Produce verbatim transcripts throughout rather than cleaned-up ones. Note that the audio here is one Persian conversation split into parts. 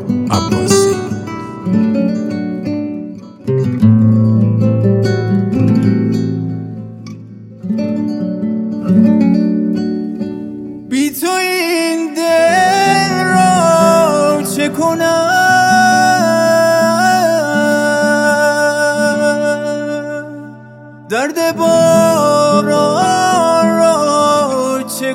عباسی. بی تو این دل را چه کنم، درد باران را چه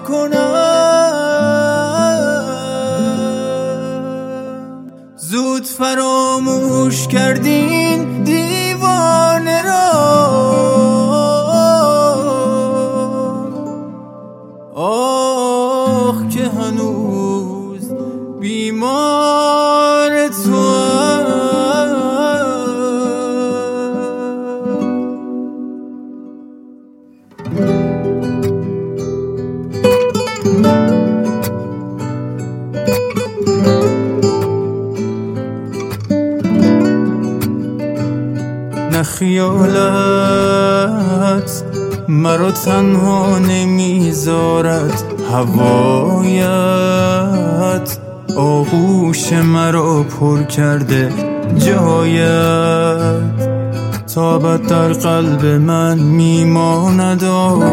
کنم، زود فراموش کردین دیوانه را، آخ که هنوز بیمار توام. نه خیالت مرا تنها نمیذارد، هوایت آغوش مرا پر کرده، جایت تابت در قلب من میماند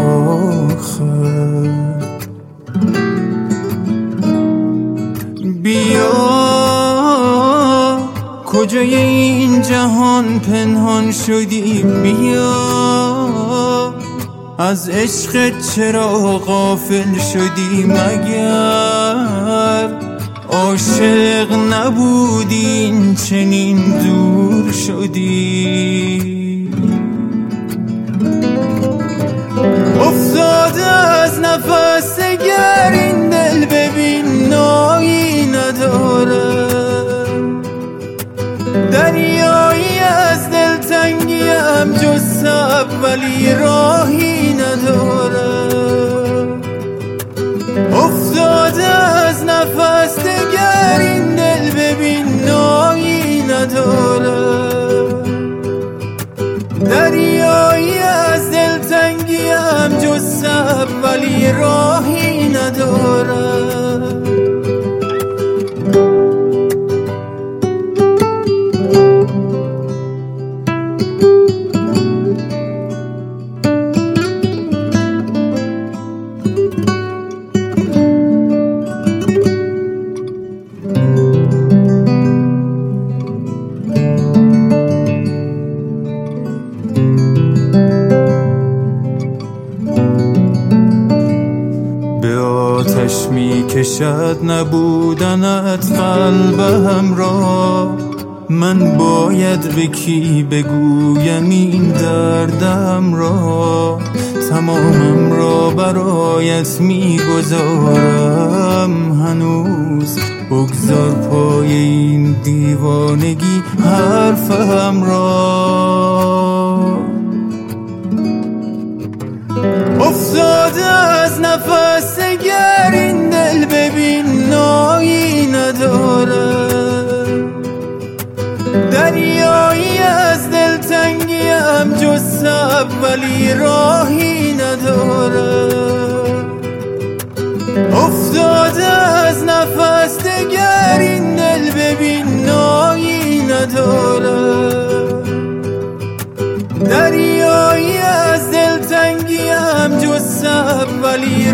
آخر. بیا کجای این جهان پنهان شدی، بیا از عشق چرا غافل شدی، مگر عاشق نبودی این چنین دور شدی. افتاده از نفس گر این دل ببین نایی نداره، دریایی از دلتنگیم جز صبر ولی راهی نداره. افتاده از نفس دگر این دل ببین نایی نداره، دریایی از دلتنگیم جز صبر ولی راهی نداره. آتش می کشد نبودنت قلبم را، من باید به کی بگویم این دردم را، تمامم را برایت می گذارم هنوز، بگذار پای این دیوانگی حرفم را. افتاده از نفس گر این دل ببین نایی نداره، دریایی از دلتنگیم جز صبر ولی راهی نداره. افتاده از نفس گر این دل ببین نایی نداره، دریایی از دلتنگیم جز صبر ولی